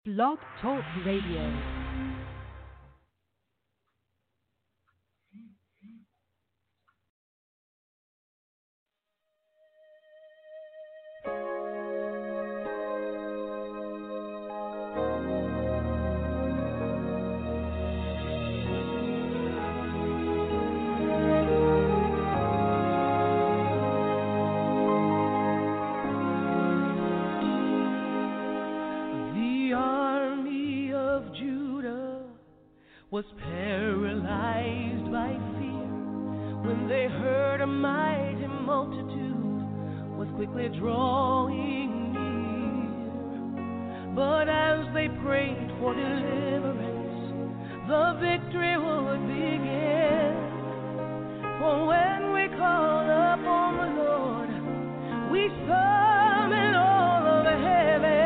Blog Talk Radio. Was paralyzed by fear when they heard a mighty multitude was quickly drawing near. But as they prayed for deliverance, the victory would begin. For when we call upon the Lord, we summon all of heaven.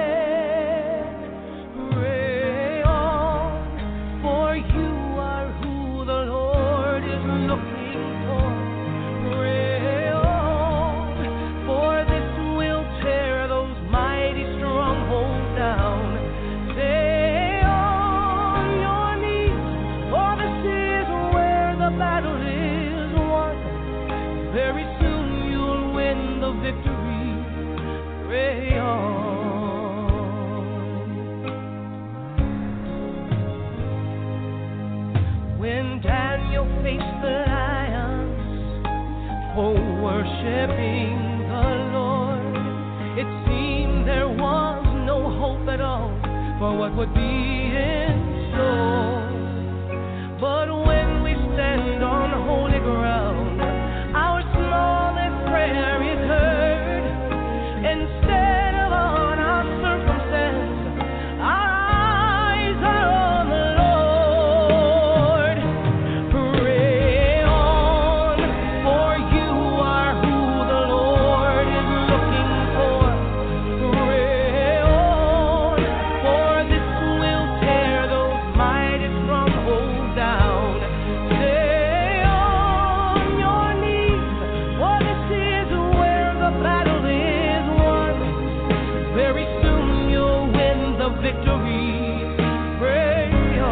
Worshiping the Lord, it seemed there was no hope at all for what would be in store. But when we stand on holy ground, our smallest prayer is heard. Instead of on our circumstance, our eyes are on the Lord. Pray on, for you are who the Lord is looking for. Pray on, for this will tear those mighty strongholds down. Stay on your knees, for this is where the battle is won. Very soon you'll win the victory. Pray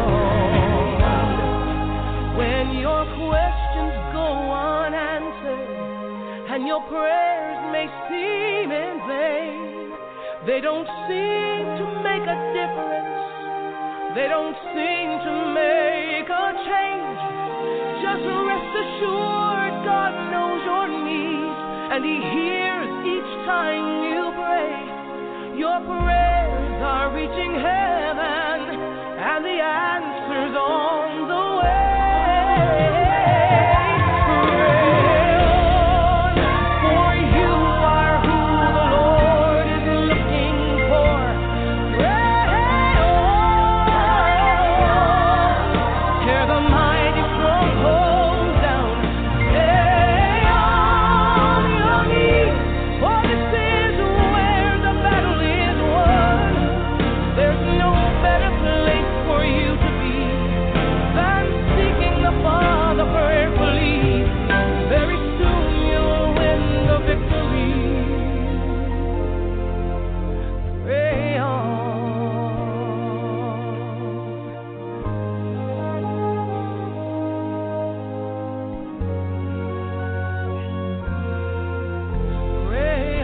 on. When your questions go unanswered and your prayers may seem in vain, they don't seem to make a difference. They don't seem to make a change. Just rest assured God knows your needs and He hears each time you pray. Your prayers are reaching heaven and the answer's on the way. Pray on, for you are who the Lord is looking for. Pray on, tear the mighty strongholds down. Stay on your knees, for this is where the battle is won. There's no better place for you to be than seeking the Father prayerfully. Very soon you'll win the victory. Pray on. Pray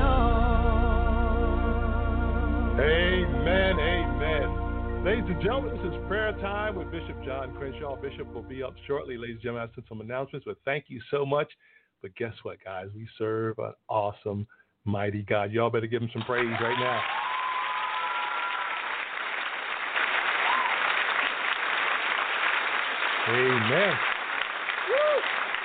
on. Amen, amen. Ladies and gentlemen, this is prayer time with Bishop John Crenshaw. Bishop will be up shortly. Ladies and gentlemen, I have some announcements, but thank you so much. But guess what, guys? We serve an awesome, mighty God. Y'all better give him some praise right now. Amen. Woo!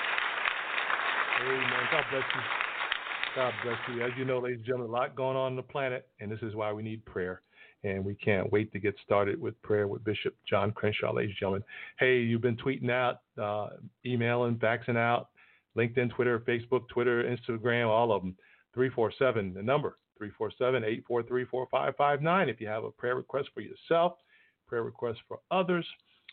Amen. God bless you. God bless you. As you know, ladies and gentlemen, a lot going on the planet, and this is why we need prayer. And we can't wait to get started with prayer with Bishop John Crenshaw, ladies and gentlemen. Hey, you've been tweeting out, emailing, faxing out, LinkedIn, Twitter, Facebook, Twitter, Instagram, all of them. 347, the number, 347-843-4559. If you have a prayer request for yourself, prayer request for others,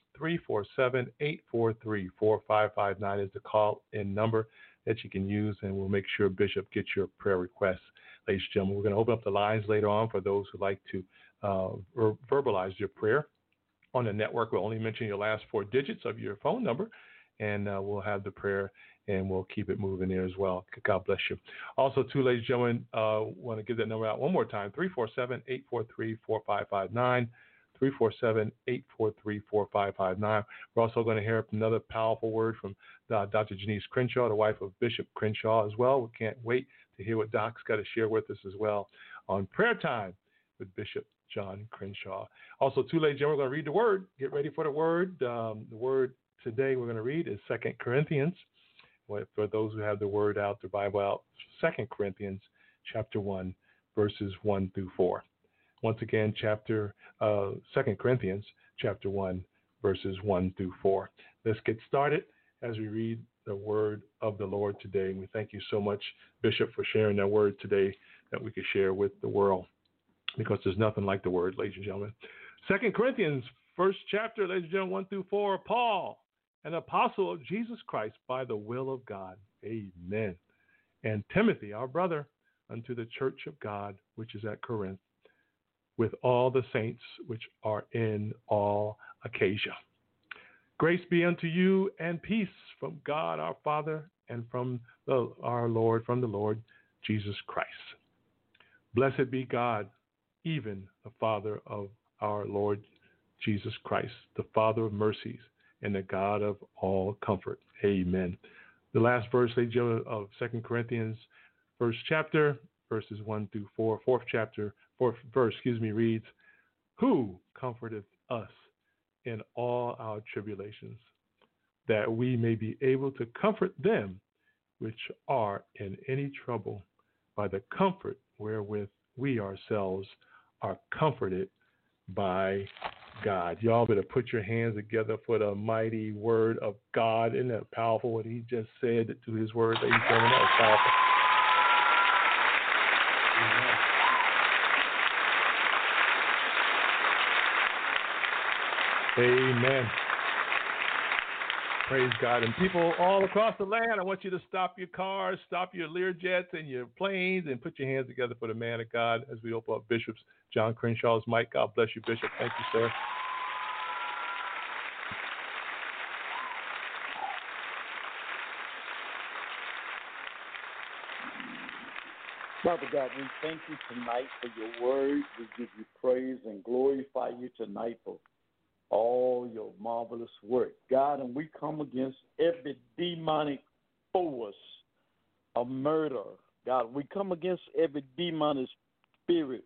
347-843-4559 is the call-in number that you can use, and we'll make sure Bishop gets your prayer requests. Ladies and gentlemen, we're going to open up the lines later on for those who like to verbalize your prayer. On the network, we'll only mention your last 4 digits of your phone number, and we'll have the prayer, and we'll keep it moving there as well. God bless you. Also, too, ladies and gentlemen, want to give that number out one more time, 347-843-4559, 347-843-4559. We're also going to hear another powerful word from Dr. Janice Crenshaw, the wife of Bishop Crenshaw as well. We can't wait to hear what Doc's got to share with us as well on Prayer Time with Bishop John Crenshaw. Also, too, ladies and gentlemen, we're going to read the word. Get ready for the word. The word today we're going to read is 2 Corinthians. For those who have the word out, the Bible out, 2 Corinthians chapter 1, verses 1 through 4. Once again, 2 Corinthians chapter 1, verses 1 through 4. Let's get started as we read the word of the Lord today. And we thank you so much, Bishop, for sharing that word today that we could share with the world, because there's nothing like the word, ladies and gentlemen. 2 Corinthians, first chapter, ladies and gentlemen, 1 through 4. Paul, an apostle of Jesus Christ by the will of God. Amen. And Timothy, our brother, unto the church of God, which is at Corinth, with all the saints which are in all Acacia. Grace be unto you and peace from God our Father and from our Lord, from the Lord Jesus Christ. Blessed be God, even the Father of our Lord Jesus Christ, the Father of mercies and the God of all comfort. Amen. The last verse, ladies and gentlemen, of 2 Corinthians, first chapter, verses 1 through 4, fourth verse, reads, Who comforteth us in all our tribulations, that we may be able to comfort them which are in any trouble by the comfort wherewith we ourselves are comforted by God. Y'all better put your hands together for the mighty word of God. Isn't that powerful what he just said through his word? Ladies and gentlemen, that was powerful. Amen. Praise God. And people all across the land, I want you to stop your cars, stop your Learjets and your planes, and put your hands together for the man of God as we open up Bishop John Crenshaw's mic. God bless you, Bishop. Thank you, sir. Father God, we thank you tonight for your word. We give you praise and glorify you tonight for all your marvelous work, God. And we come against every demonic force of murder, God. We come against every demonic spirit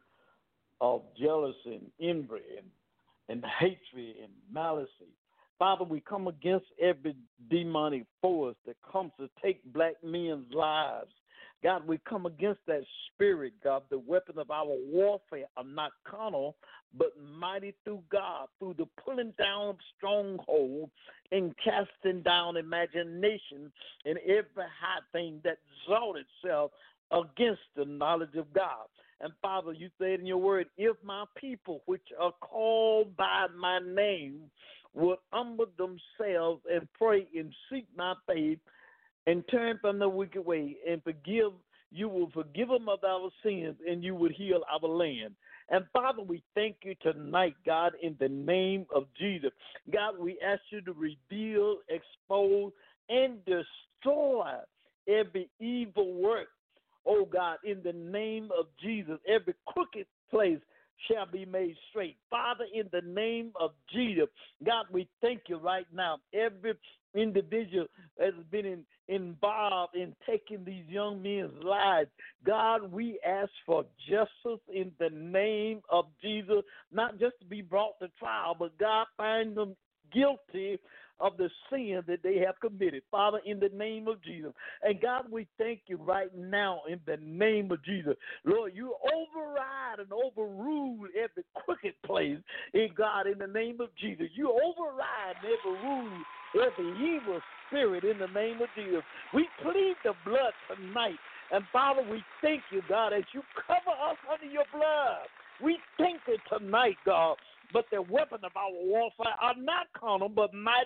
of jealousy and envy and hatred and malice. Father, we come against every demonic force that comes to take black men's lives. God, we come against that spirit, God. The weapon of our warfare are not carnal, but mighty through God, through the pulling down of strongholds and casting down imagination and every high thing that exalts itself against the knowledge of God. And Father, you said in your word, if my people which are called by my name would humble themselves and pray and seek my face and turn from the wicked way and forgive, you will forgive them of our sins and you would heal our land. And Father, we thank you tonight, God, in the name of Jesus. God, we ask you to reveal, expose, and destroy every evil work. Oh, God, in the name of Jesus, every crooked place shall be made straight. Father, in the name of Jesus, God, we thank you right now. Every individual has been involved in taking these young men's lives. God, we ask for justice in the name of Jesus, not just to be brought to trial, but God, find them guilty of the sin that they have committed. Father, in the name of Jesus. And God, we thank you right now in the name of Jesus. Lord, you override and overrule every crooked place in God in the name of Jesus. You override and overrule every evil spirit in the name of Jesus. We plead the blood tonight. And Father, we thank you, God, as you cover us under your blood. We thank you tonight, God. But the weapon of our warfare are not carnal, but mighty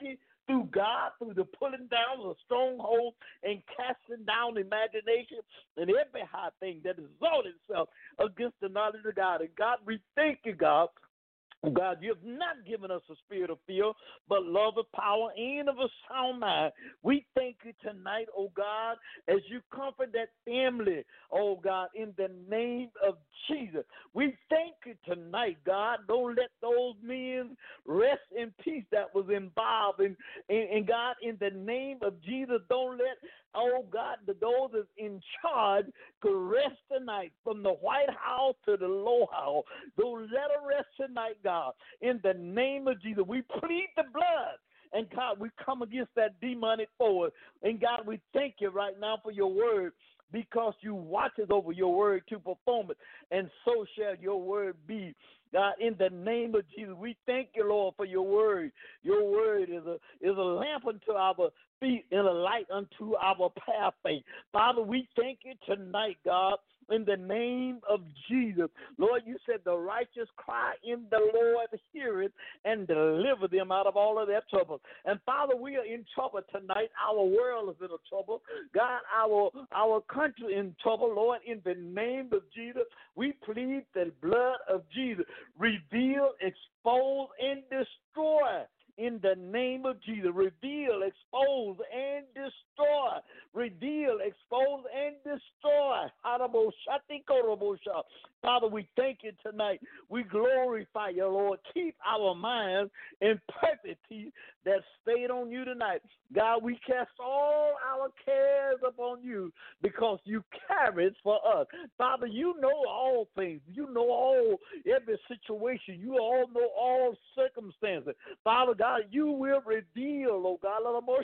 through God, through the pulling down of the stronghold and casting down imagination and every high thing that exalts itself against the knowledge of God. And God, we thank you, God. God, you have not given us a spirit of fear, but love of power and of a sound mind. We thank you tonight, oh God, as you comfort that family, oh God, in the name of Jesus. We thank you tonight, God. Don't let those men rest in peace that was involved. And God, in the name of Jesus, don't let, oh God, those that's in charge to rest tonight from the White House to the Low House. Don't let them rest tonight, God. In the name of Jesus, we plead the blood. And God, we come against that demonic force. And God, we thank you right now for your word, because you watches over your word to perform it, and so shall your word be. God, in the name of Jesus, we thank you, Lord, for your word. Your word is a lamp unto our feet and a light unto our pathway. Father, we thank you tonight, God, in the name of Jesus. Lord, you said the righteous cry in the Lord, hear it, and deliver them out of all of their trouble. And Father, we are in trouble tonight. Our world is in trouble. God, our country in trouble. Lord, in the name of Jesus, we plead the blood of Jesus. Reveal, expose, and destroy. In the name of Jesus, reveal, expose, and destroy. Reveal, expose, and destroy. Father, we thank you tonight. We glorify you, Lord. Keep our minds in perfect peace that stayed on you tonight. God, we cast all our cares upon you because you carry for us. Father, you know all things. You know every situation. You all know all circumstances. Father God, you will reveal, oh God,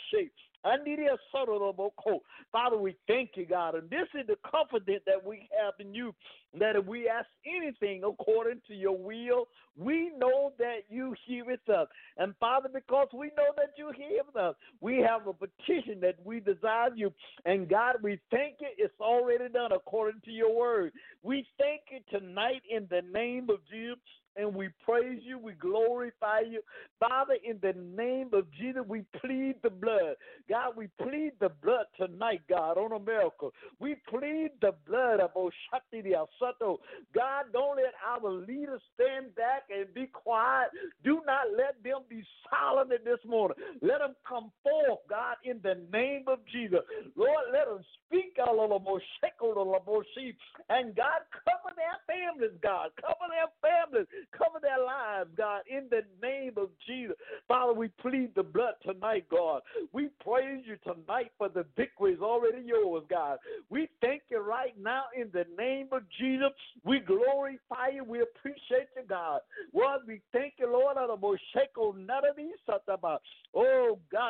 Father, we thank you, God. And this is the confidence that we have in you, that if we ask anything according to your will, we know that you hear us. And Father, because we know that you hear us, we have a petition that we desire you. And God, we thank you. It's already done according to your word. We thank you tonight in the name of Jesus. And we praise you, we glorify you. Father, in the name of Jesus, we plead the blood. God, we plead the blood tonight, God, on America. We plead the blood of Oshati Soto. God, don't let our leaders stand back and be quiet. Do not let them be silent this morning. Let them come forth, God, in the name of Jesus. Lord, let them speak, and God, cover their families, God. Cover their families. Cover their lives, God, in the name of Jesus. Father, we plead the blood tonight, God. We praise you tonight for the victory is already yours, God. We thank you right now in the name of Jesus. We glorify you. We appreciate you, God. Lord, we thank you, Lord. Oh, God,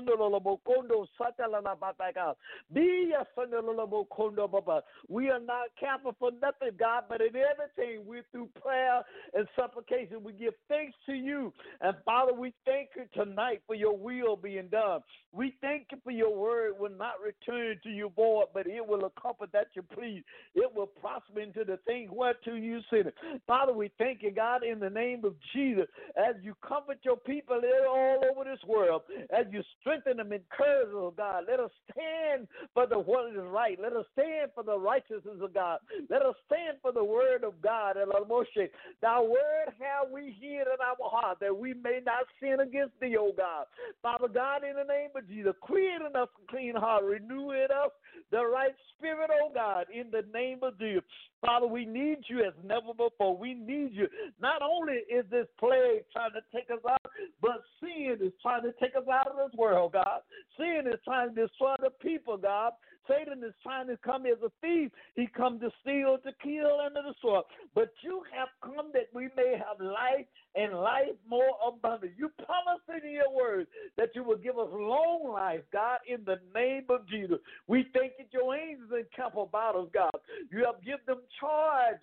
we are not careful for nothing, God, but in everything we're through prayer and supplication. We give thanks to you. And Father, we thank you tonight for your will being done. We thank you for your word will not return to you void, but it will accomplish that you please. It will prosper into the thing whereto you send it. Father, we thank you, God, in the name of Jesus, as you comfort your people all over this world, as you strengthen them, encourage them, God. Let us stand for the what is right. Let us stand for the righteousness of God. Let us stand for the word of God. And thy word have we hid in our heart, that we may not sin against thee, O God. Father God, in the name of Jesus, create in us a clean heart, renew in us the right spirit, O God, in the name of Jesus. Father, we need you as never before. We need you. Not only is this plague trying to take us out, but sin is trying to take us out of this world, God. Sin is trying to destroy the people, God. Satan is trying to come as a thief. He comes to steal, to kill, and to destroy. But you have come that we may have life and life more abundant. You promised in your word that you will give us long life, God, in the name of Jesus. We thank that your angels encamp about us, God. You have given them charge.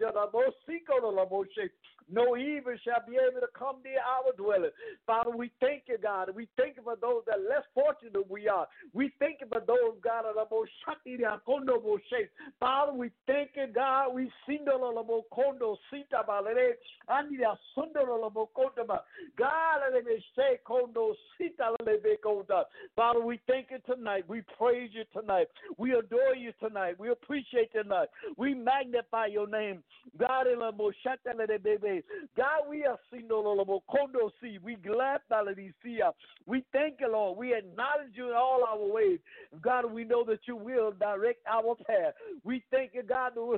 No evil shall be able to come near our dwelling. Father, we thank you, God. We thank you for those that are less fortunate we are. We thank you for those, God, that are more shakti than kondo more shape. Father, we thank you, God. We sing the kondo sita balere. And the sundo Father, we thank you tonight. We praise you tonight. We adore you tonight. We appreciate you tonight. We magnify your name. God, God, we are seeing we glad we thank you, Lord. We acknowledge you in all our ways. God, we know that you will direct our path. We thank you, God. The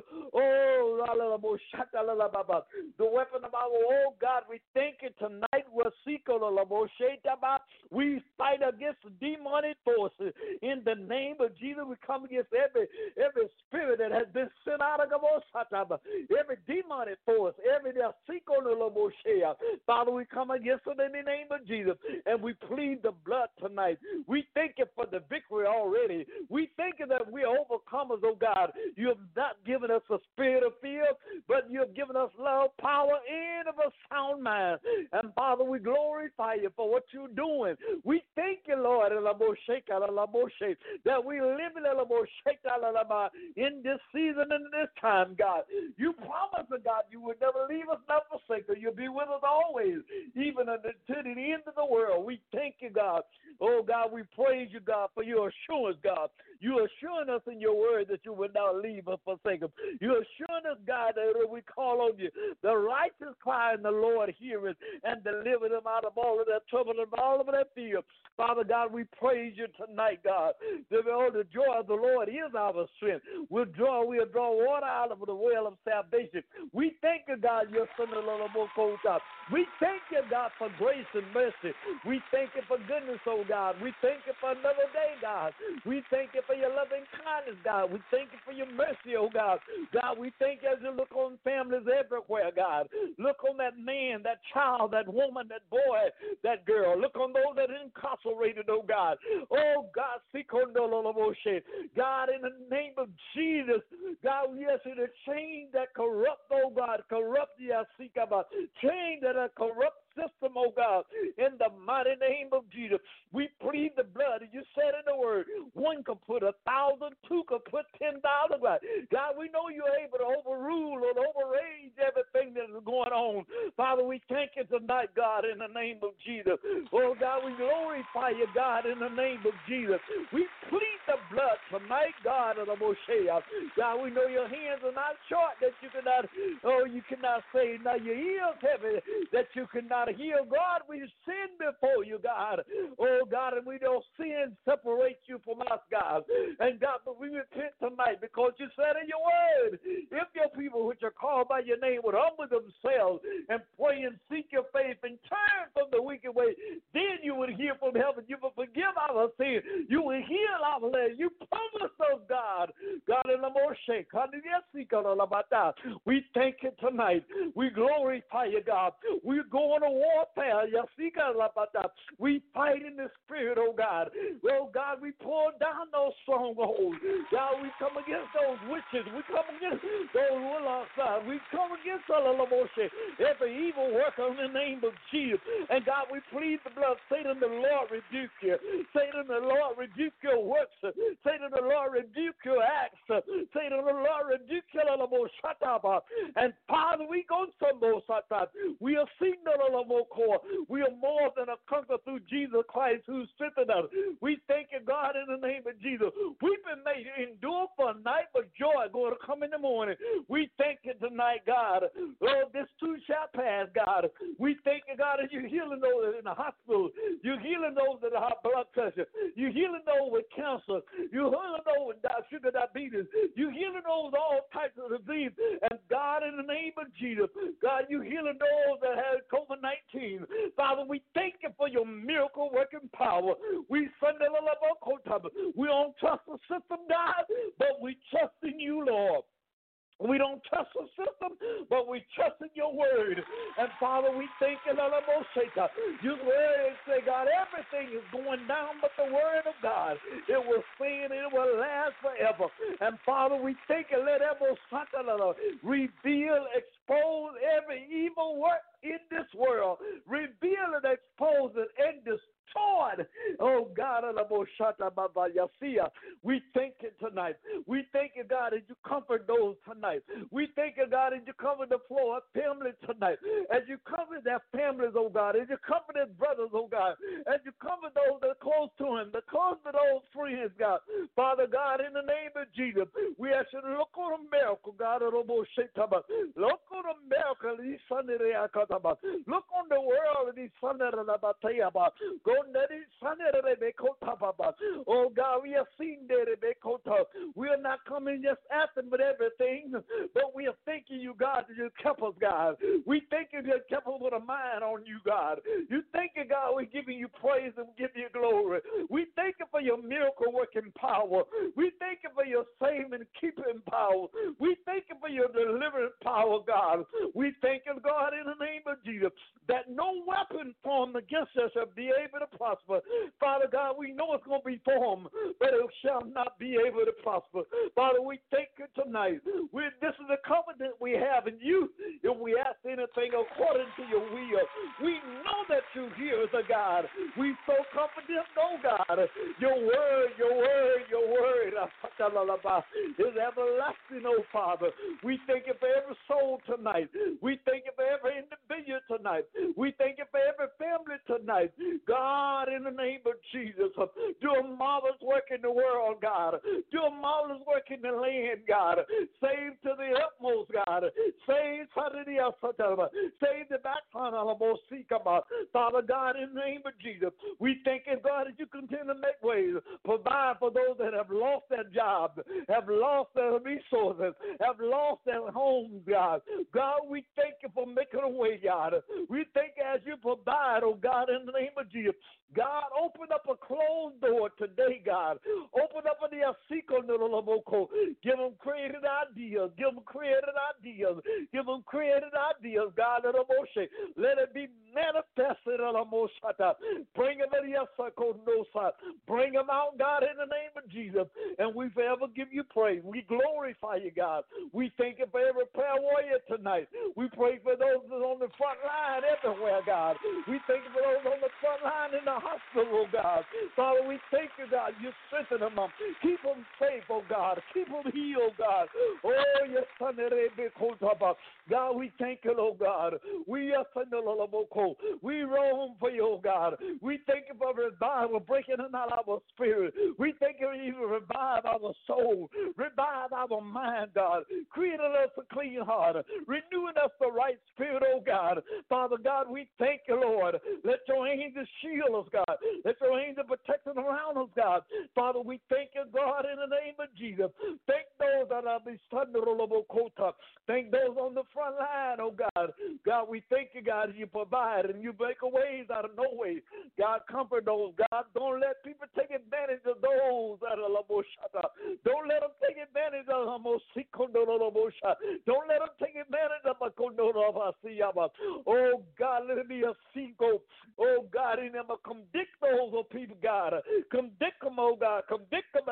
weapon of our God, we thank you tonight. We fight against demonic forces. In the name of Jesus, we come against every spirit that has been sent out of every demonic force, every Father, we come against it in the name of Jesus, and we plead the blood tonight. We thank you for the victory already. We thank you that we are overcomers, oh God. You have not given us a spirit of fear, but you have given us love, power, and of a sound mind. And Father, we glorify you for what you're doing. We thank you, Lord, that we live in this season and this time, God. You promised, God, you would never leave us, not forsake us. You'll be with us always, even to the end of the world. We thank you, God. Oh, God, we praise you, God, for your assurance, God. You're assuring us in your word that you will not leave us, forsake us. You're assuring us, God, that we call on you. The righteous cry, and the Lord heareth and deliver them out of all of their trouble and all of their fear. Father God, we praise you tonight, God. The joy of the Lord is our strength. We'll draw water out of the well of salvation. We thank you, God, your son, the Lord of God. We thank you, God, for grace and mercy. We thank you for goodness, oh God. We thank you for another day, God. We thank you for your loving kindness, God. We thank you for your mercy, oh God. God, we thank you as you look on families everywhere, God. Look on that man, that child, that woman, that boy, that girl. Look on those that are incarcerated, oh God. Oh God, God, in the name of Jesus, God, we ask you to change that corrupt, oh God, change that corrupt system, oh God, in the mighty name of Jesus. We plead the blood. You said in the word, one could put 1,000, two could put 10,000. God, we know you're able to overrule and override everything that is going on. Father, we thank you tonight, God, in the name of Jesus. Oh God, we glorify you, God, in the name of Jesus. We plead the blood tonight, God, of the Moshe. God, we know your hands are not short that you cannot save. Now your ears heavy that you cannot heal. God, we sin before you, God. Oh God, and we know sin separates you from us, God. And God, but we repent tonight because you said in your word, if your people which are called by your name would humble themselves and pray and seek your face and turn from the wicked way, then you would hear from heaven. You would forgive our sin. You will heal our land. You promised us, God. God, in the Moshe, we thank you tonight. We glorify you, God. We're going to warfare. We fight in the spirit, oh God. Oh God, we pull down those strongholds. God, we come against those witches. We come against those warlocks. We come against every evil worker in the name of Jesus. And God, we plead the blood. Satan, the Lord rebuke you. Satan, the Lord rebuke your works. Satan, the Lord rebuke your acts. Satan, the Lord rebuke your and Father, we go some more. We are seen we are more than a conqueror through Jesus Christ who strengthened us. We thank you, God, in the name of Jesus. We've been made to endure for a night, but joy going to come in the morning. We thank you tonight, God. Lord, this too shall pass, God. We thank you, God, that you're healing those in the hospital. You're healing those that have blood pressure. You're healing those with cancer. You're healing those with sugar diabetes. You're healing those with all types of disease. And God, in the name of Jesus, God, you're healing those that have COVID-19. Father, we thank you for your miracle working power. We don't trust the system, God, but we trust in you, Lord. We don't trust the system, but we trust in your word. And Father, we thank you, your word say, God, everything is going down but the word of God. It will stand and it will last forever. And Father, we thank you, let every reveal, expose every evil work in this world. Reveal it, expose it, and destroy. Oh God, We thank you tonight. We thank you, God, as you comfort those tonight. We thank you, God, as you cover the floor family tonight. As you cover their families, oh God. As you cover their brothers, oh God. As you cover those that are close to him, the close to those friends, God. Father God, in the name of Jesus, we ask you to look on a miracle, God. Look on a miracle. Look on the world. Oh God, we have seen that. We are not coming just asking for everything, but we are thanking you, God, that you kept us, God. We thank you that you kept us with a mind on you, God. You thank you, God, we're giving you praise and giving you glory. We thank you for your miracle working power. We thank you for your saving and keeping power. We thank you for your delivering power, God. We thank you, God, in the name of Jesus, that no weapon formed against us shall be able to prosper. Father God, we know it's going to be formed, but it shall not be able to prosper. Father, we thank you tonight. This is the covenant we have in you. If we ask anything according to your will, we know that you hear us, God. We so confident, oh God. Your word is everlasting, oh Father. We thank you for every soul tonight. We thank you for every individual tonight. We thank you for every family tonight. God, in the name of Jesus, do a marvelous work in the world, God. Do a marvelous work in the land, God. Save to the utmost, God. Save the background. Father God, in the name of Jesus, we thank you, God, that you continue to make ways. Provide for those that have lost their jobs, have lost their resources, have lost their homes, God. God, we thank you for making a way, God. We thank you as you provide, oh God, in the name of Jesus. God, open up a closed door today, God. Open up the Asiko. Give them creative ideas. Give them creative ideas. Give them creative ideas, God. Let it be manifested. Bring them in the Bring them out, God, in the name of Jesus. And we forever give you praise. We glorify you, God. We thank you for every prayer warrior tonight. We pray for those on the front line everywhere, God. We thank you for those on the front line in the hospital, God. Father, we thank you, God. You strengthen them up. Keep them safe, oh God. Keep them healed, God. Oh, yes, son, God, we thank you, oh God. We roam for you, oh God. We thank you for revival breaking in our spirit. We thank you for even revive our soul, revive our mind, God. Create us a clean heart, renewing us the right spirit, oh God. Father God, we thank you, Lord. Let your angels shield us, God. Let your angels protect us around us, God. Father, we thank you, God, in the name of Jesus. Thank those that are the Thank those on the front line, oh God. God, we thank you, God, you provide and you make a ways out of no way. God, comfort those. God, don't let people take advantage of those that are Don't let them take advantage of them. Don't let them take advantage of them. Oh God, let it be a single. Oh God, in them convict those oh people, God. Convict them, oh God. Convict them.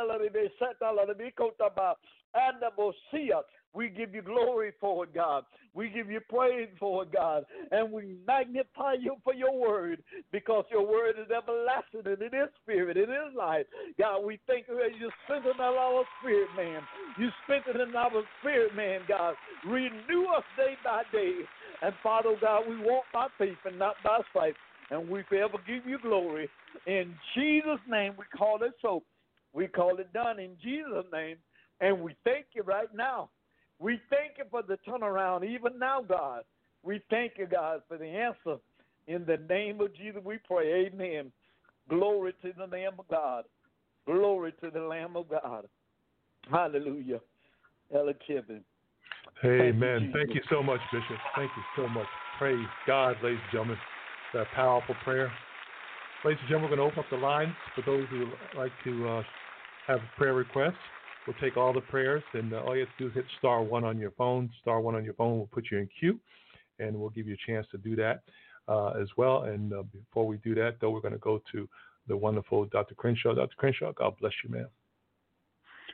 And the we give you glory for it, God. We give you praise for it, God. And we magnify you for your word because your word is everlasting and it is spirit, it is life. God, we thank you that you strengthen our spirit, man. You strengthen our spirit, man, God. Renew us day by day. And Father, God, we walk by faith and not by sight. And we forever give you glory. In Jesus' name, we call it so. We call it done in Jesus' name. And we thank you right now. We thank you for the turnaround even now, God. We thank you, God, for the answer. In the name of Jesus, we pray. Amen. Glory to the Lamb of God. Glory to the Lamb of God. Hallelujah. Ella Kevin. Amen. Thank you so much, Bishop. Thank you so much. Praise God, ladies and gentlemen. That powerful prayer. Ladies and gentlemen, we're going to open up the lines for those who would like to have a prayer request. We'll take all the prayers, and all you have to do is hit *1 on your phone. *1 on your phone will put you in queue, and we'll give you a chance to do that as well. And before we do that, though, we're going to go to the wonderful Dr. Crenshaw. Dr. Crenshaw, God bless you, ma'am.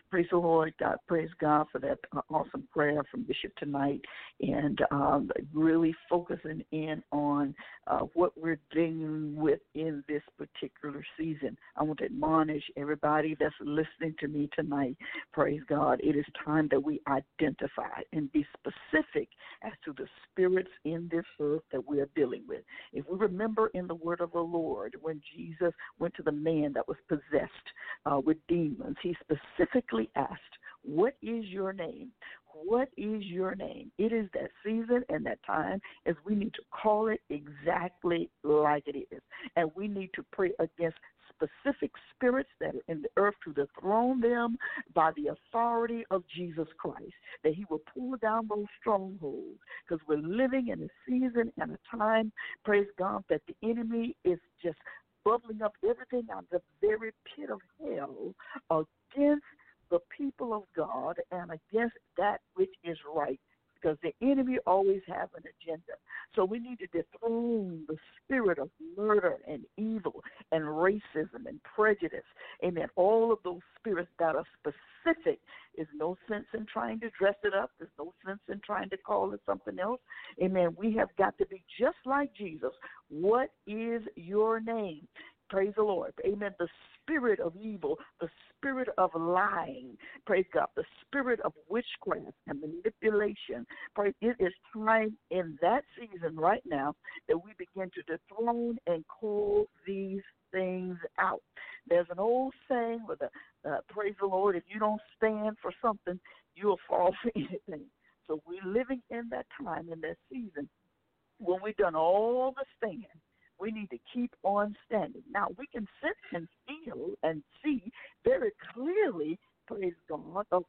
Praise the Lord. God, praise God for that awesome prayer from Bishop tonight, and really focusing in on what we're dealing with in this particular season. I want to admonish everybody that's listening to me tonight. Praise God. It is time that we identify and be specific as to the spirits in this earth that we are dealing with. If we remember in the word of the Lord, when Jesus went to the man that was possessed with demons, he specifically asked, "What is your name? What is your name?" It is that season and that time as we need to call it exactly like it is. And we need to pray against specific spirits that are in the earth to dethrone them by the authority of Jesus Christ, that he will pull down those strongholds, because we're living in a season and a time, praise God, that the enemy is just bubbling up everything out of the very pit of hell against the people of God and against that which is right, because the enemy always has an agenda. So we need to dethrone the spirit of murder and evil and racism and prejudice. Amen. All of those spirits that are specific. There's no sense in trying to dress it up. There's no sense in trying to call it something else. Amen. We have got to be just like Jesus. What is your name? Praise the Lord. Amen. The spirit of evil, the spirit of lying, praise God, the spirit of witchcraft and manipulation. Praise, it is time in that season right now that we begin to dethrone and call these things out. There's an old saying with praise the Lord, if you don't stand for something, you'll fall for anything. So we're living in that time, in that season, when we've done all the stand. We need to keep on standing. Now, we can sit and feel and see very clearly, praise God, of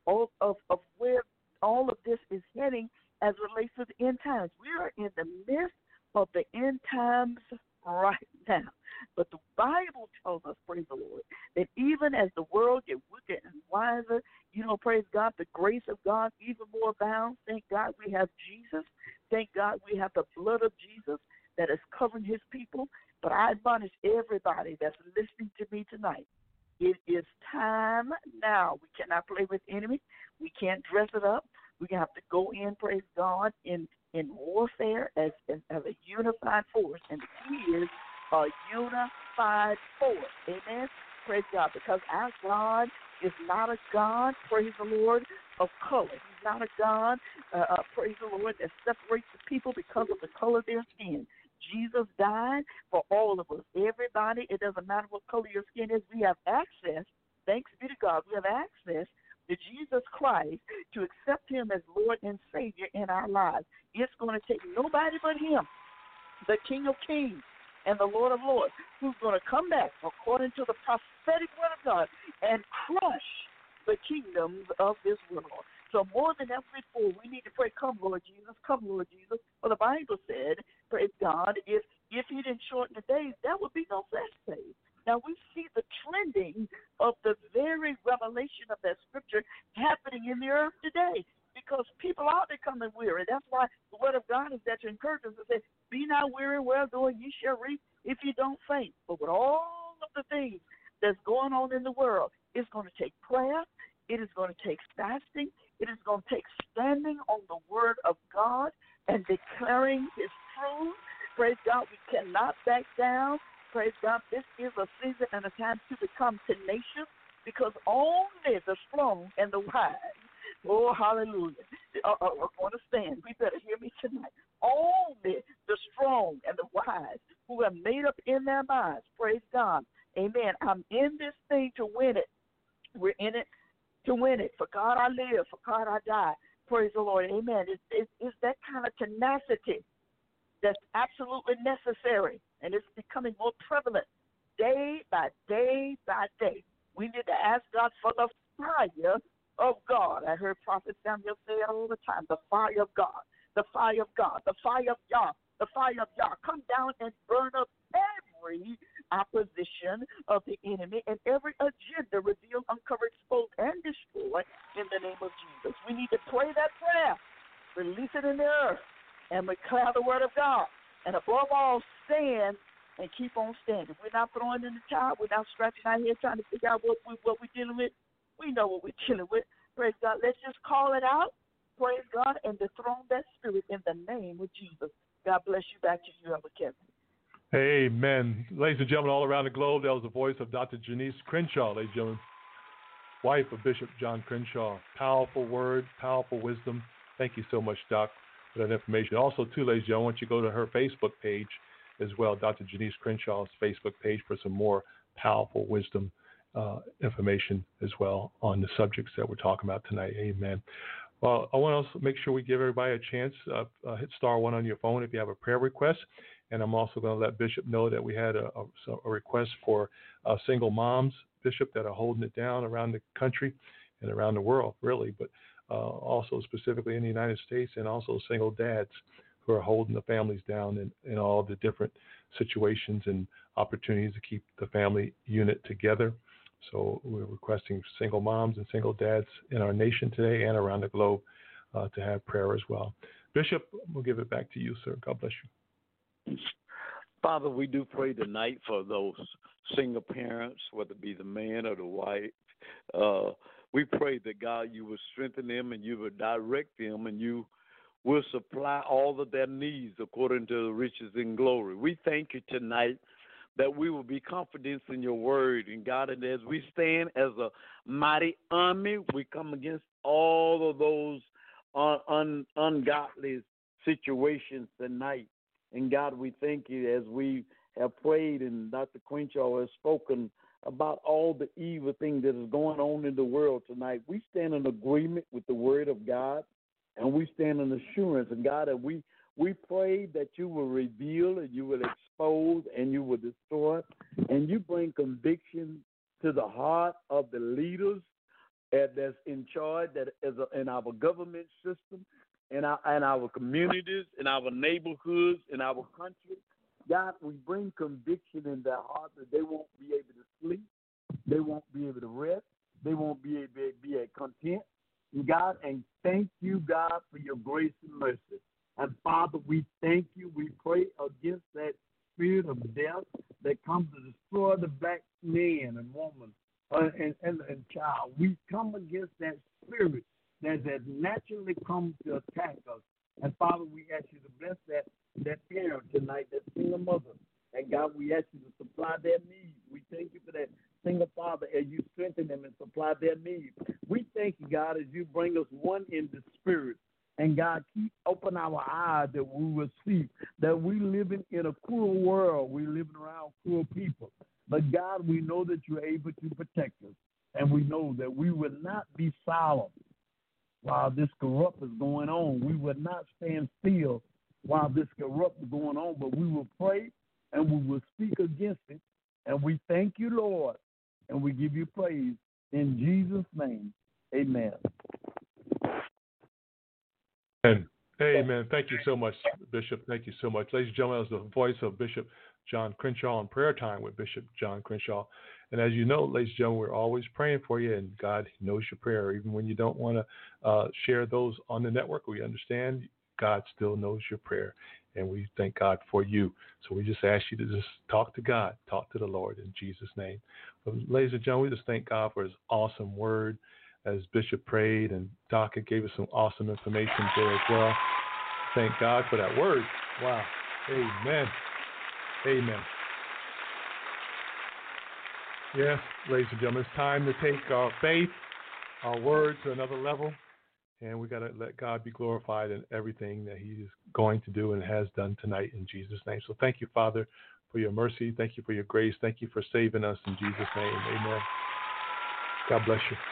where all of this is heading as it relates to the end times. We are in the midst of the end times right now. But the Bible tells us, praise the Lord, that even as the world gets wicked and wiser, praise God, the grace of God even more abounds. Thank God we have Jesus. Thank God we have the blood of Jesus that is covering his people. But I admonish everybody that's listening to me tonight, it is time now. We cannot play with the enemy. We can't dress it up. We have to go in, praise God, in warfare as a unified force. And the key is a unified force. Amen? Praise God. Because our God is not a God, praise the Lord, of color. He's not a God, praise the Lord, that separates the people because of the color of their skin. Jesus died for all of us. Everybody, it doesn't matter what color your skin is, we have access, thanks be to God, we have access to Jesus Christ to accept him as Lord and Savior in our lives. It's going to take nobody but him, the King of Kings and the Lord of Lords, who's going to come back according to the prophetic word of God and crush the kingdoms of this world. So more than ever before, we need to pray, come, Lord Jesus, come, Lord Jesus. For the Bible said, praise God, if he didn't shorten the days, there would be no flesh days. Now, we see the trending of the very revelation of that scripture happening in the earth today, because people are becoming weary. That's why the word of God is that to encourage us to say, be not weary, well doing, you shall reap if you don't faint. But with all of the things that's going on in the world, it's going to take prayer. It is going to take fasting. It is going to take standing on the word of God and declaring his truth. Praise God, we cannot back down. Praise God, this is a season and a time to become tenacious, because only the strong and the wise, oh, hallelujah, are going to stand. We better hear me tonight. Only the strong and the wise who have made up in their minds, praise God, amen, I'm in this thing to win it. We're in it to win it. For God I live, for God I die. Praise the Lord, amen. It's that kind of tenacity that's absolutely necessary, and it's becoming more prevalent day by day by day. We need to ask God for the fire of God. I heard Prophet Samuel say it all the time, the fire of God, the fire of God, the fire of Yah, the fire of Yah. Come down and burn up every opposition of the enemy and every agenda revealed, uncovered, exposed, and destroyed in the name of Jesus. We need to pray that prayer, release it in the earth, and declare the word of God. And above all, stand and keep on standing. We're not throwing in the towel. We're not scratching our head trying to figure out what we're dealing with. We know what we're dealing with. Praise God. Let's just call it out. Praise God, and dethrone that spirit in the name of Jesus. God bless you. Back to you, Elder Kevin. Amen. Ladies and gentlemen, all around the globe, that was the voice of Dr. Janice Crenshaw, ladies and gentlemen, wife of Bishop John Crenshaw. Powerful word, powerful wisdom. Thank you so much, Doc, for that information. Also, too, ladies and gentlemen, I want you to go to her Facebook page as well, Dr. Janice Crenshaw's Facebook page, for some more powerful wisdom information as well on the subjects that we're talking about tonight. Amen. Well, I want to also make sure we give everybody a chance. Hit *1 on your phone if you have a prayer request. And I'm also going to let Bishop know that we had a request for single moms, Bishop, that are holding it down around the country and around the world, really, but also specifically in the United States, and also single dads who are holding the families down in all the different situations and opportunities to keep the family unit together. So we're requesting single moms and single dads in our nation today and around the globe to have prayer as well. Bishop, we'll give it back to you, sir. God bless you. Father, we do pray tonight for those single parents, whether it be the man or the wife. We pray that, God, you will strengthen them and you will direct them and you will supply all of their needs according to the riches and glory. We thank you tonight that we will be confident in your word. And, God, and as we stand as a mighty army, we come against all of those ungodly situations tonight. And, God, we thank you as we have prayed and Dr. Crenshaw has spoken about all the evil thing that is going on in the world tonight. We stand in agreement with the word of God, and we stand in assurance. And, God, that we pray that you will reveal and you will expose and you will destroy and you bring conviction to the heart of the leaders that's in charge, that is in our government system, in our communities, in our neighborhoods, in our country. God, we bring conviction in their heart that they won't be able to sleep, they won't be able to rest, they won't be able to be content. And God, and thank you, God, for your grace and mercy. And Father, we thank you. We pray against that spirit of death that comes to destroy the black man and woman and child. We come against that spirit that naturally comes to attack us. And Father, we ask you to bless that parent tonight, that single mother. And God, we ask you to supply their needs. We thank you for that single father as you strengthen them and supply their needs. We thank you, God, as you bring us one in the spirit. And God, open our eyes that we will see that we living in a cruel world. We living around cruel people. But God, we know that you're able to protect us. And we know that we will not be silent while this corrupt is going on. We will not stand still while this corrupt is going on, but we will pray and we will speak against it. And we thank you, Lord, and we give you praise in Jesus' name. Amen. Amen. Thank you so much, Bishop. Thank you so much. Ladies and gentlemen, that was the voice of Bishop John Crenshaw on Prayer Time with Bishop John Crenshaw. And as you know, ladies and gentlemen, we're always praying for you, and God knows your prayer. Even when you don't want to share those on the network, we understand God still knows your prayer, and we thank God for you. So we just ask you to just talk to God, talk to the Lord in Jesus' name. But ladies and gentlemen, we just thank God for his awesome word as Bishop prayed, and Doc gave us some awesome information there as well. Thank God for that word. Wow. Amen. Amen. Yes, ladies and gentlemen, it's time to take our faith, our word to another level, and we got to let God be glorified in everything that he is going to do and has done tonight in Jesus' name. So thank you, Father, for your mercy. Thank you for your grace. Thank you for saving us in Jesus' name. Amen. God bless you.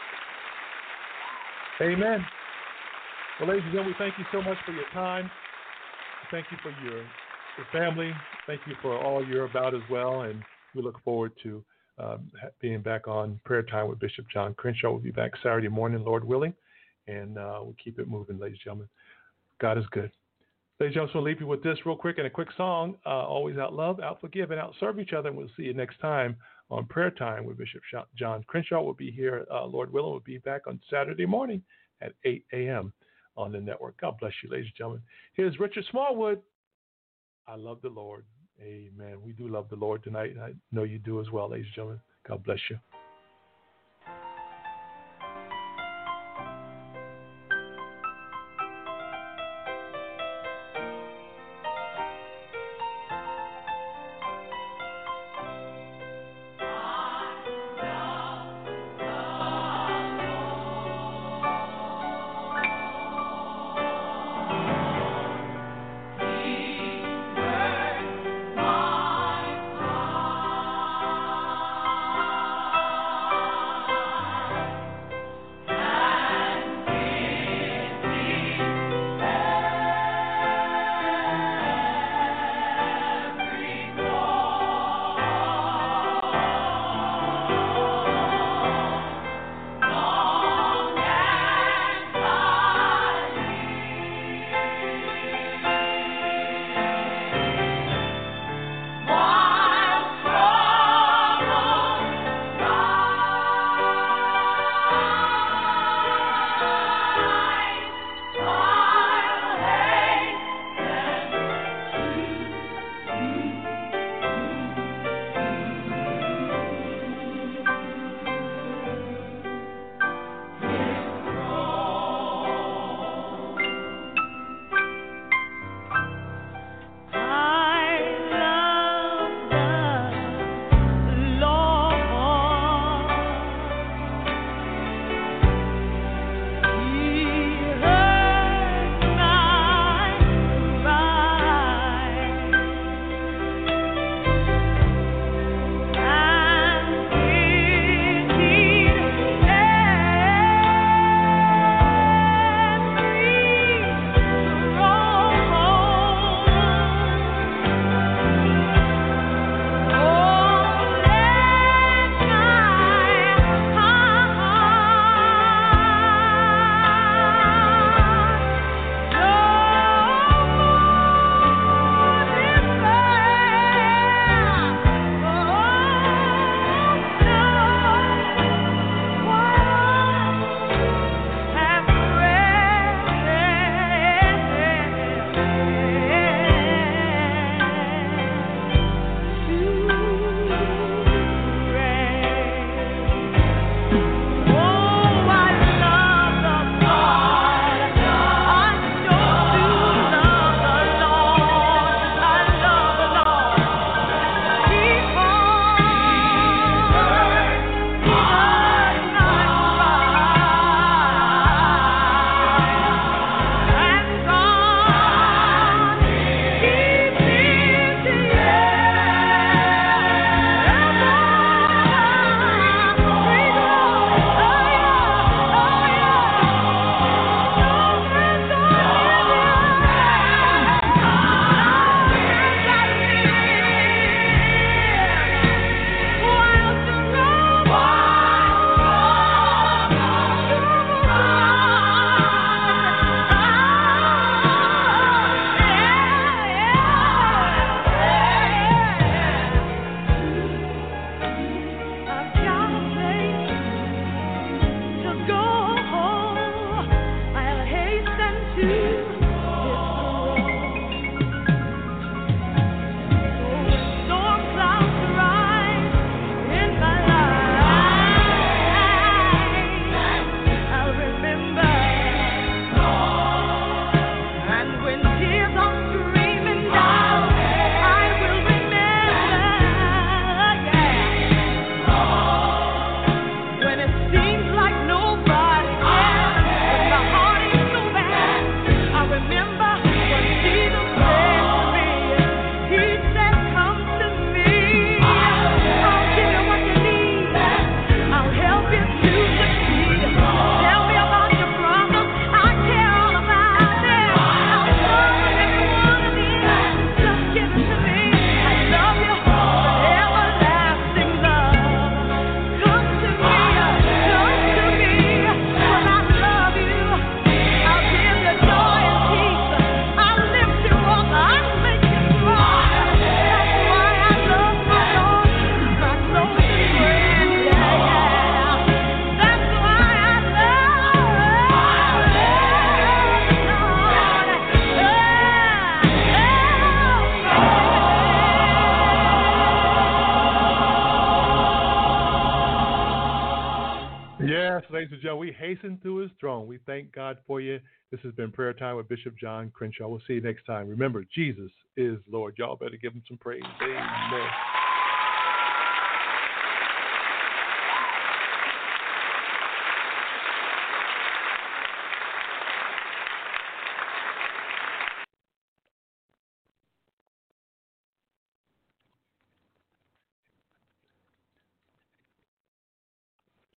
Amen. Well, ladies and gentlemen, we thank you so much for your time. Thank you for your family. Thank you for all you're about as well, and we look forward to being back on Prayer Time with Bishop John Crenshaw. We'll be back Saturday morning, Lord willing, and we'll keep it moving, ladies and gentlemen. God is good. Ladies and gentlemen, we'll leave you with this real quick and a quick song. Always out love, out forgive, and out serve each other. And we'll see you next time on Prayer Time with Bishop John Crenshaw. We'll be here, Lord willing. We'll be back on Saturday morning at 8 a.m. on the network. God bless you, ladies and gentlemen. Here's Richard Smallwood. I love the Lord. Amen. We do love the Lord tonight, and I know you do as well, ladies and gentlemen. God bless you. Yes, ladies and gentlemen, we hasten to his throne. We thank God for you. This has been Prayer Time with Bishop John Crenshaw. We'll see you next time. Remember, Jesus is Lord. Y'all better give him some praise. Amen.